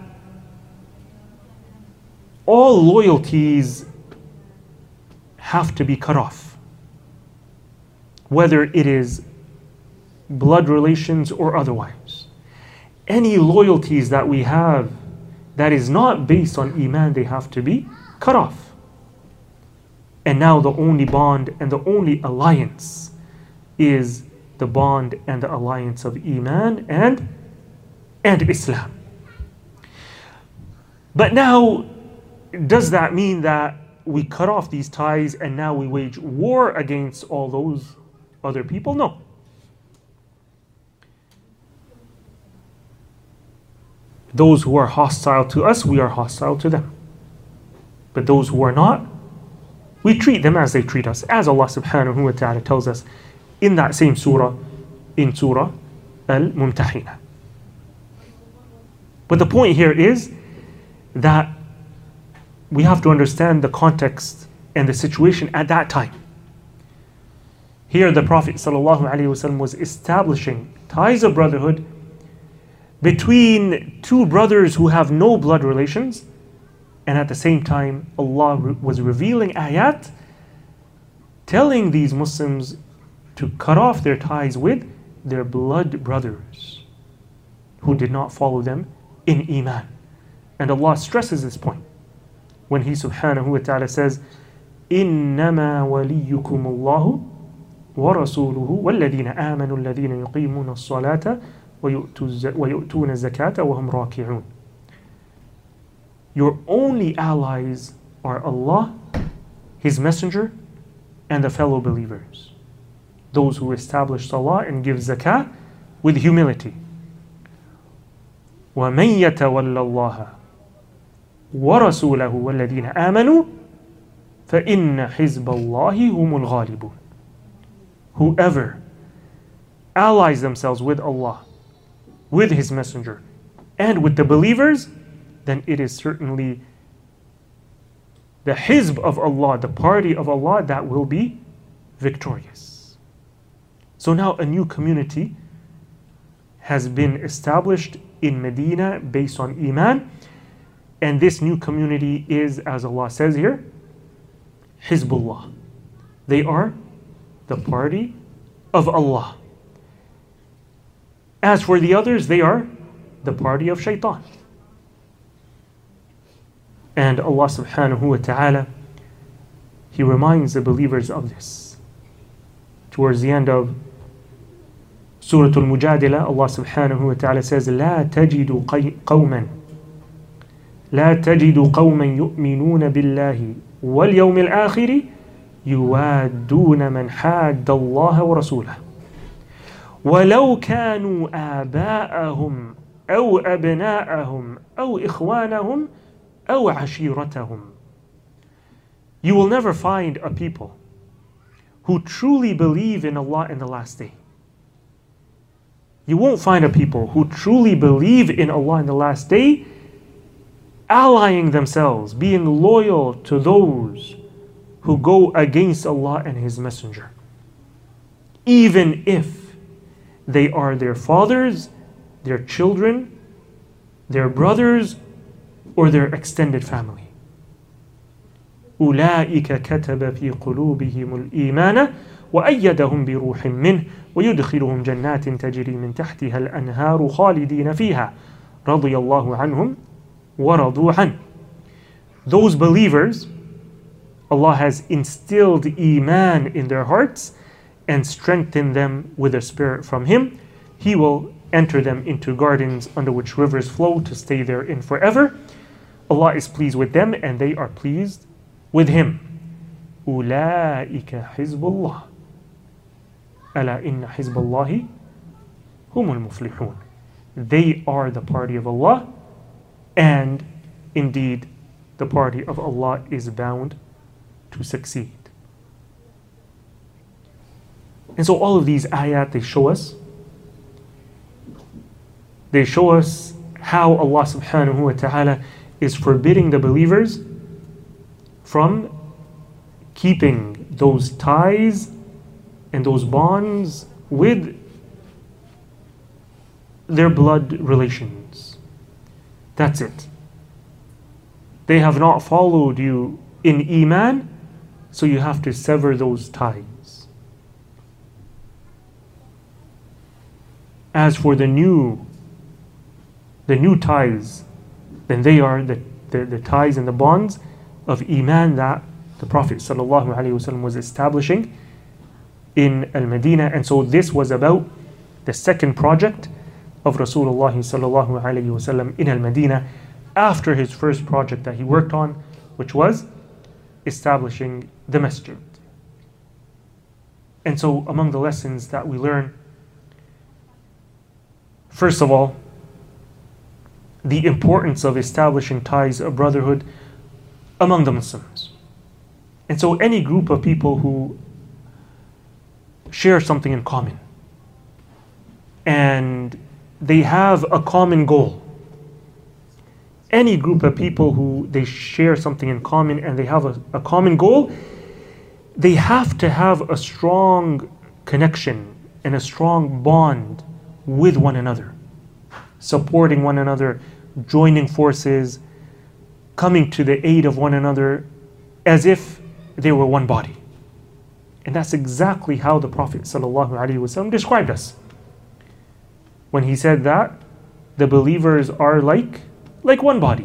all loyalties have to be cut off, whether it is blood relations or otherwise. Any loyalties that we have that is not based on Iman, they have to be cut off. And now the only bond and the only alliance is the bond and the alliance of Iman and, and Islam. But now, does that mean that we cut off these ties and now we wage war against all those other people? No. Those who are hostile to us, we are hostile to them. But those who are not, we treat them as they treat us, as Allah subhanahu wa ta'ala tells us in that same surah, in Surah Al-Mumtahina. But the point here is that we have to understand the context and the situation at that time. Here the Prophet ﷺ was establishing ties of brotherhood between two brothers who have no blood relations, and at the same time Allah was revealing ayat telling these Muslims to cut off their ties with their blood brothers who did not follow them in Iman. And Allah stresses this point when He subhanahu wa ta'ala says, إِنَّمَا وَلِيُّكُمُ اللَّهُ وَرَسُولُهُ وَالَّذِينَ آمَنُوا الَّذِينَ يُقِيمُونَ الصَّلَاةَ وَيُؤْتُونَ الزَّكَاةَ وَهُمْ رَاكِعُونَ. Your only allies are Allah, His Messenger, and the fellow believers. Those who establish salah and give zakah with humility. وَمَنْ يَتَوَلَّ اللَّهَ وَرَسُولَهُ وَالَّذِينَ آمَنُوا فَإِنَّ حِزْبَ اللَّهِ هُمُ الْغَالِبُونَ. Whoever allies themselves with Allah, with His Messenger, and with the believers, then it is certainly the Hizb of Allah, the party of Allah, that will be victorious. So now a new community has been established in Medina based on Iman, and this new community is, as Allah says here, Hizbullah. They are the party of Allah. As for the others, they are the party of Shaitan. And Allah subhanahu wa ta'ala, He reminds the believers of this. Towards the end of Surah Al-Mujadila, Allah subhanahu wa ta'ala says, لا تجد قوما لا تجد قوما يؤمنون بالله واليوم الآخر يوادون من حاد الله ورسوله ولو كانوا آباءهم أو أبناءهم أو إخوانهم أو عشيرتهم. You will never find a people who truly believe in Allah in the last day. You won't find a people who truly believe in Allah in the last day allying themselves, being loyal to those who go against Allah and His Messenger. even if they are their fathers, their children, their brothers, or their extended family. أولئك كتب في قلوبهم الإيمان وأيدهم بروح منه ويدخلهم جنات تجري من تحتها الأنهار خالدين فيها رضي الله عنهم ورضوا عنه. Those believers, Allah has instilled Iman in their hearts and strengthened them with a spirit from Him. He will enter them into gardens under which rivers flow to stay therein forever. Allah is pleased with them and they are pleased with Him. أولئك حزب الله ألا إن حزب الله هم المفلحون. They are the party of Allah, and indeed the party of Allah is bound to succeed. And so all of these ayat, they show us they show us how Allah subhanahu wa ta'ala is forbidding the believers from keeping those ties and those bonds with their blood relations. That's it. They have not followed you in Iman, so you have to sever those ties. As for the new the new ties, then they are the, the, the ties and the bonds of Iman that the Prophet ﷺ was establishing in Al-Madinah. And so this was about the second project of Rasulullah ﷺ in Al-Madinah after his first project that he worked on, which was establishing the masjid. And so among the lessons that we learn, first of all, the importance of establishing ties of brotherhood among the Muslims. And so any group of people who share something in common and they have a common goal, any group of people who they share something in common and they have a, a common goal, they have to have a strong connection and a strong bond with one another, supporting one another, joining forces, coming to the aid of one another as if they were one body. And that's exactly how the Prophet ﷺ described us. When he said that the believers are like, like one body.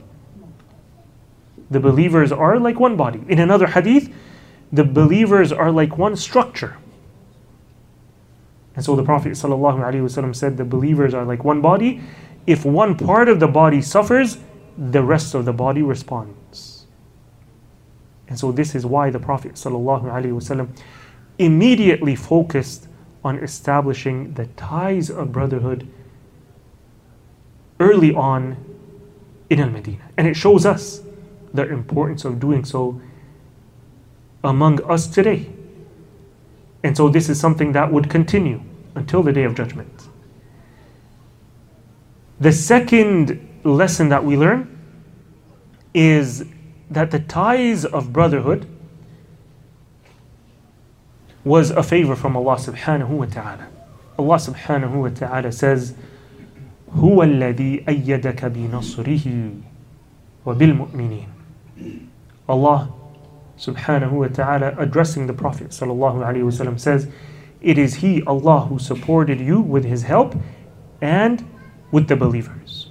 The believers are like one body. In another hadith, the believers are like one structure. And so the Prophet ﷺ said the believers are like one body. If one part of the body suffers, the rest of the body responds. And so this is why the Prophet ﷺ immediately focused on establishing the ties of brotherhood early on in Al-Madinah. And it shows us the importance of doing so among us today. And so this is something that would continue until the Day of Judgment. The second lesson that we learn is that the ties of brotherhood was a favor from Allah subhanahu wa ta'ala. Allah subhanahu wa ta'ala says, هُوَ الَّذِي أَيَّدَكَ بِنَصْرِهِ وَبِالْمُؤْمِنِينَ. Allah subhanahu wa ta'ala, addressing the Prophet sallallahu alaihi wasallam, says, it is He, Allah, who supported you with His help and with the believers.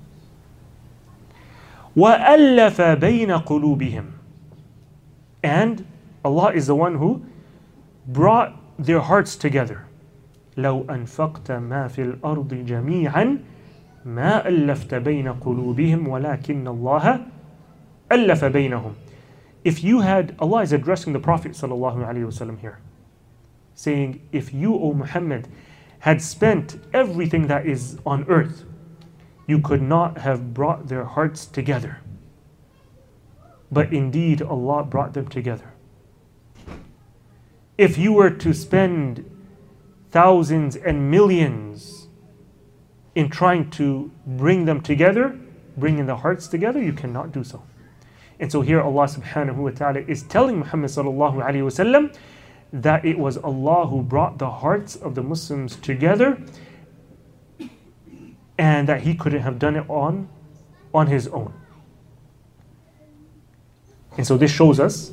وَأَلَّفَ بَيْنَ قُلُوبِهِمْ. And Allah is the one who brought their hearts together. لَوْ أَنفَقْتَ مَا فِي الْأَرْضِ جَمِيعًا مَا أَلَّفْتَ بَيْنَ قُلُوبِهِمْ وَلَكِنَّ اللَّهَ أَلَّفَ بَيْنَهُمْ. If you had, Allah is addressing the Prophet sallallahu alaihi wasallam here, saying, if you, O Muhammad, had spent everything that is on earth, you could not have brought their hearts together. But indeed, Allah brought them together. If you were to spend thousands and millions in trying to bring them together, bringing the hearts together, you cannot do so. And so here Allah subhanahu wa ta'ala is telling Muhammad sallallahu alayhi wa sallam that it was Allah who brought the hearts of the Muslims together, and that He couldn't have done it on, on His own. And so this shows us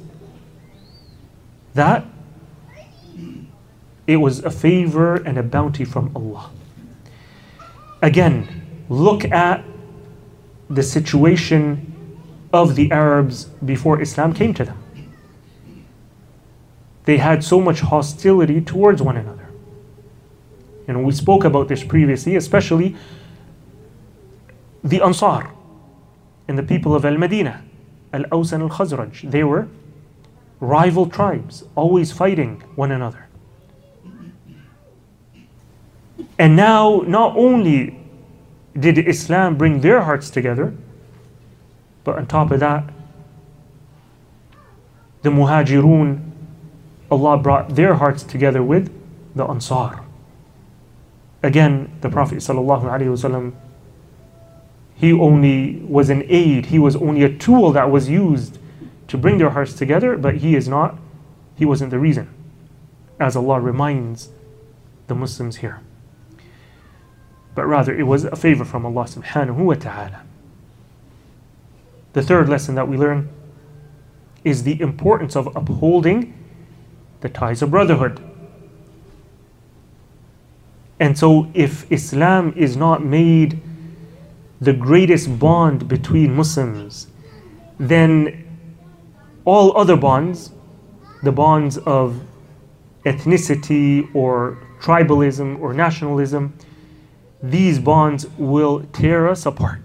that it was a favor and a bounty from Allah. Again, look at the situation of the Arabs before Islam came to them. They had so much hostility towards one another. And we spoke about this previously, especially the Ansar and the people of Al-Madinah, Al-Aws and Al-Khazraj. They were rival tribes, always fighting one another. And now, not only did Islam bring their hearts together, but on top of that, the Muhajirun, Allah brought their hearts together with the Ansar. Again, the Prophet ﷺ, he only was an aid, he was only a tool that was used to bring their hearts together, but he is not, he wasn't the reason, as Allah reminds the Muslims here. But rather, it was a favor from Allah subhanahu wa ta'ala. The third lesson that we learn is the importance of upholding the ties of brotherhood. And so if Islam is not made the greatest bond between Muslims, then all other bonds, the bonds of ethnicity or tribalism or nationalism, these bonds will tear us apart.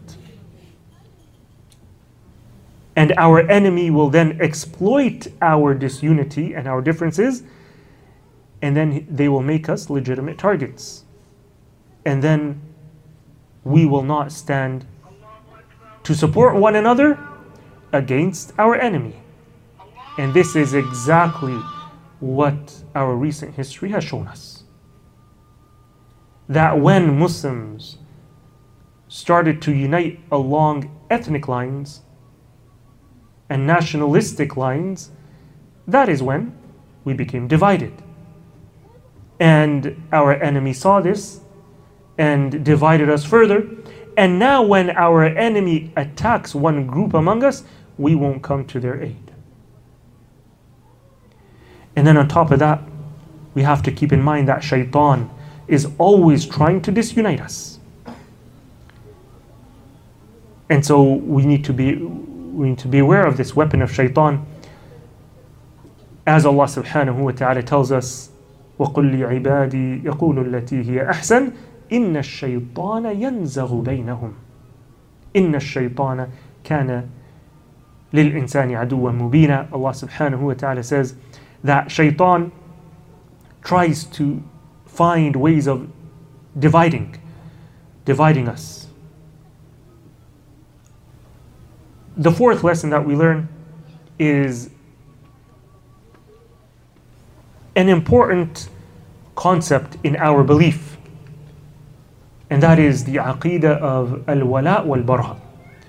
And our enemy will then exploit our disunity and our differences, and then they will make us legitimate targets. And then we will not stand to support one another against our enemy. And this is exactly what our recent history has shown us. That when Muslims started to unite along ethnic lines and nationalistic lines, that is when we became divided. And our enemy saw this and divided us further. And now when our enemy attacks one group among us, we won't come to their aid. And then on top of that, we have to keep in mind that Shaitan is always trying to disunite us. And so we need to be we need to be aware of this weapon of Shaitan. As Allah subhanahu wa ta'ala tells us, وَقُلْ لِعِبَادِي يَقُولُ الَّتِي هِيَ أَحْسَنُ إِنَّ الشَّيْطَانَ يَنزَغُ بَيْنَهُمْ إِنَّ الشَّيْطَانَ كَانَ لِلْإِنسَانِ عَدُوًّا مُبِينًا. Allah subhanahu wa ta'ala says that Shaitan tries to find ways of dividing, dividing us. The fourth lesson that we learn is an important concept in our belief, and that is the aqeedah of al-wala wal-bara.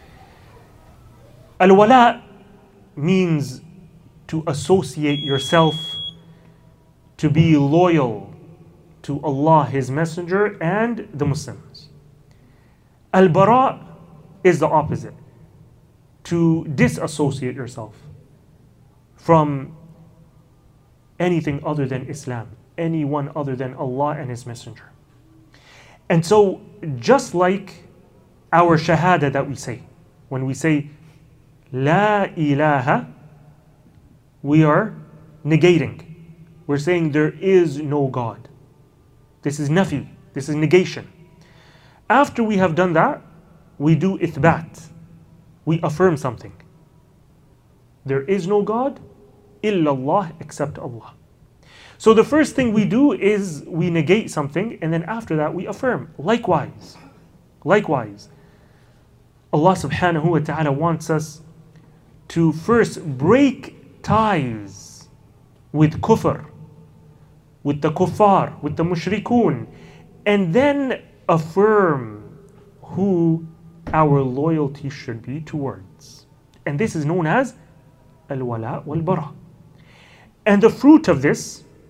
Al-wala means to associate yourself, to be loyal to Allah, His Messenger, and the Muslims. Al-bara is the opposite, to disassociate yourself from anything other than Islam, anyone other than Allah and His Messenger. And so, just like our shahada that we say, when we say La ilaha, we are negating. We're saying there is no God. This is nafi, this is negation. After we have done that, we do ithbat. We affirm something. There is no God, illallah, except Allah. So the first thing we do is we negate something, and then after that we affirm. Likewise, likewise, Allah subhanahu wa ta'ala wants us to first break ties with kufr, with the kuffar, with the mushrikun, and then affirm who our loyalty should be towards. And this is known as al-wala wal-bara. And the fruit of this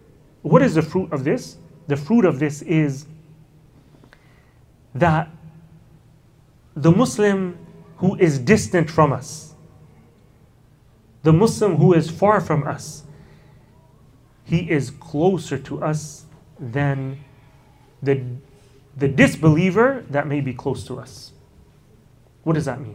what is the fruit of this? The fruit of this is that the Muslim who is distant from us, the Muslim who is far from us, he is closer to us than the, the disbeliever that may be close to us. What does that mean?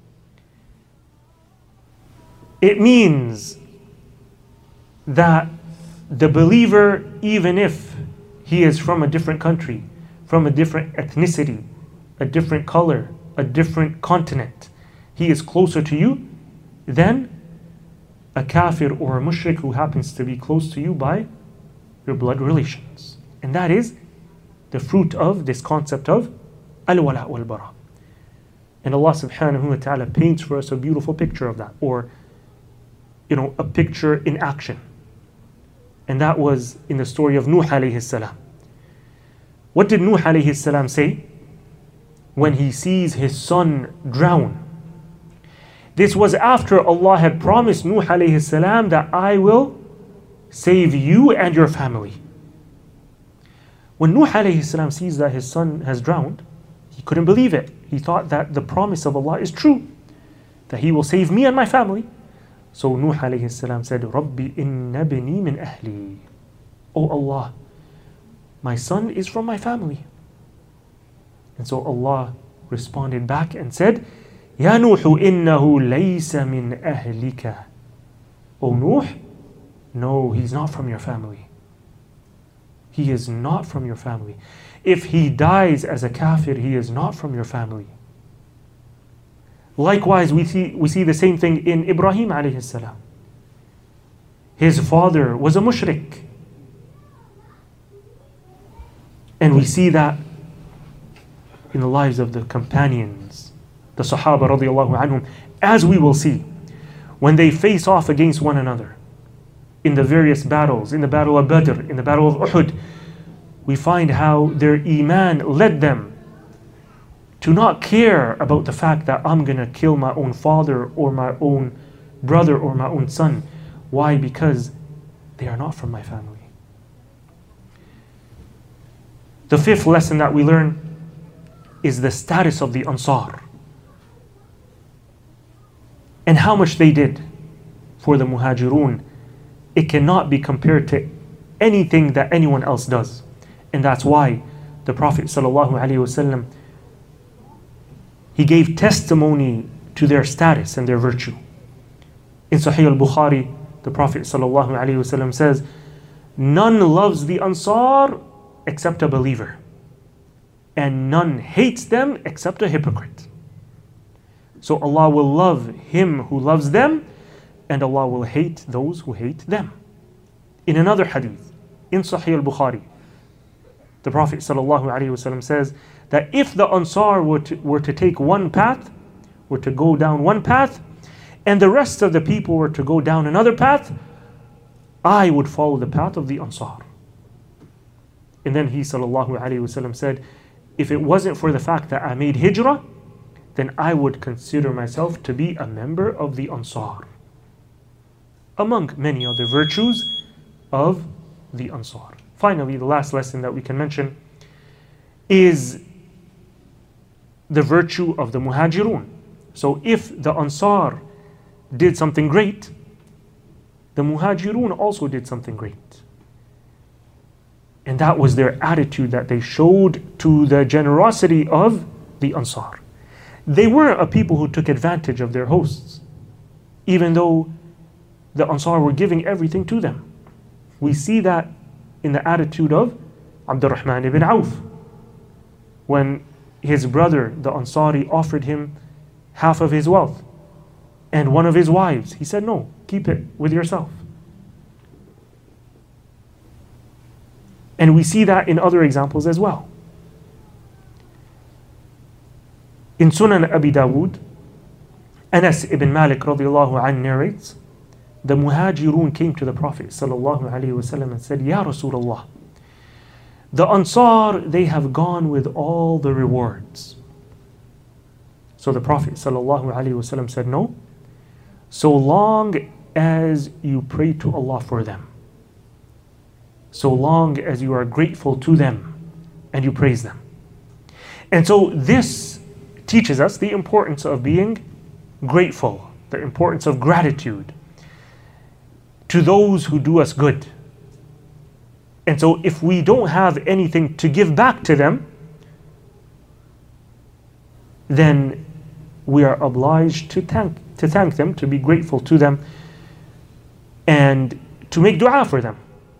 It means that the believer, even if he is from a different country, from a different ethnicity, a different color, a different continent, he is closer to you than a kafir or a mushrik who happens to be close to you by your blood relations. And that is the fruit of this concept of al-wala wal-bara. And Allah subhanahu wa ta'ala paints for us a beautiful picture of that, or you know, a picture in action. And that was in the story of Nuh alayhi salam. What did Nuh alayhi salam say when he sees his son drown? This was after Allah had promised Nuh alayhi salam that I will save you and your family. When Nuh alayhi salam sees that his son has drowned, he couldn't believe it. He thought that the promise of Allah is true, that He will save me and my family. So Nuh alayhi salam said, Rabbi inna bani min ahli. Oh Allah, my son is from my family. And so Allah responded back and said, Ya Nuhu innahu laysa min ahlika. Oh Nuh, no, he's not from your family. He is not from your family. If he dies as a kafir, he is not from your family. Likewise, we see, we see the same thing in Ibrahim alayhi salam. His father was a mushrik. And we see that in the lives of the companions, the Sahaba radiallahu anhum, as we will see, when they face off against one another in the various battles, in the battle of Badr, in the battle of Uhud, we find how their iman led them to not care about the fact that I'm going to kill my own father or my own brother or my own son. Why? Because they are not from my family. The fifth lesson that we learn is the status of the Ansar and how much they did for the Muhajirun. It cannot be compared to anything that anyone else does. And that's why the Prophet ﷺ, he gave testimony to their status and their virtue. In Sahih al-Bukhari, the Prophet ﷺ says, none loves the Ansar except a believer, and none hates them except a hypocrite. So Allah will love him who loves them, and Allah will hate those who hate them. In another hadith, in Sahih al-Bukhari, the Prophet ﷺ says that if the Ansar were to, were to take one path, were to go down one path, and the rest of the people were to go down another path, I would follow the path of the Ansar. And then he ﷺ said, if it wasn't for the fact that I made hijrah, then I would consider myself to be a member of the Ansar. Among many other virtues of the Ansar. Finally, the last lesson that we can mention is the virtue of the Muhajirun. So if the Ansar did something great, the Muhajirun also did something great. And that was their attitude that they showed to the generosity of the Ansar. They were a people who took advantage of their hosts, even though the Ansar were giving everything to them. We see that in the attitude of Abdurrahman ibn Auf, when his brother, the Ansari, offered him half of his wealth and one of his wives. He said, no, keep it with yourself. And we see that in other examples as well. In Sunan Abi Dawud, Anas ibn Malik radiallahu anhu narrates, the Muhajirun came to the Prophet sallallahu alaihi wasallam and said, Ya Rasulullah, the Ansar, they have gone with all the rewards. So the Prophet sallallahu alaihi wasallam said, no, so long as you pray to Allah for them. so long as you are grateful to them and you praise them. And so this teaches us the importance of being grateful, the importance of gratitude to those who do us good. And so if we don't have anything to give back to them, then we are obliged to thank to thank them, to be grateful to them, and to make dua for them.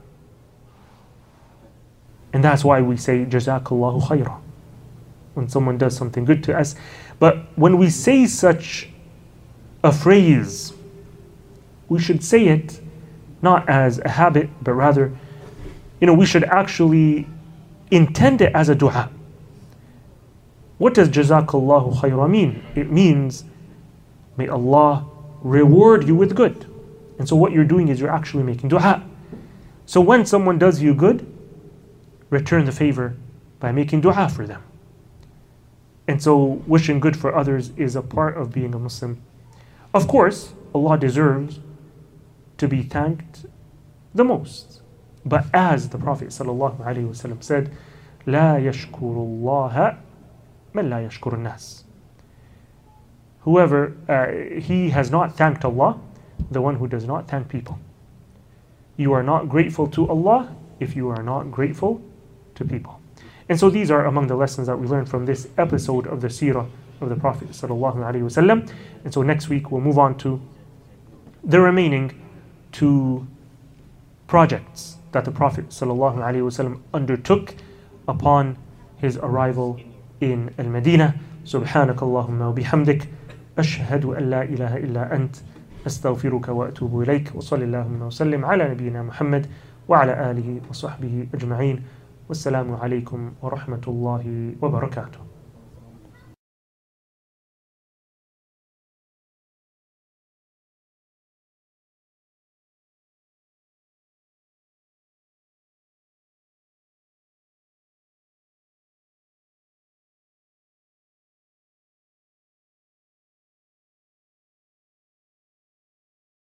And that's why we say Jazakallahu khairah when someone does something good to us. But when we say such a phrase, we should say it not as a habit, but rather, you know, we should actually intend it as a dua. What does Jazakallahu khairah mean? It means, may Allah reward you with good. And so what you're doing is you're actually making dua. So when someone does you good, return the favor by making dua for them. And so wishing good for others is a part of being a Muslim. Of course, Allah deserves to be thanked the most. But as the Prophet ﷺ said, لا يشكر الله من لا يشكر الناس. Whoever, uh, he has not thanked Allah, the one who does not thank people. You are not grateful to Allah if you are not grateful to people. And so these are among the lessons that we learned from this episode of the seerah of the Prophet ﷺ. And so next week we'll move on to the remaining two projects that the Prophet ﷺ undertook upon his arrival in Al-Madinah. سبحانك اللهم وبحمدك أشهد أن لا إله إلا أنت أستغفرك وأتوب إليك وصلى اللهم وسلم على نبينا محمد وعلى آله وصحبه أجمعين والسلام عليكم ورحمة الله وبركاته.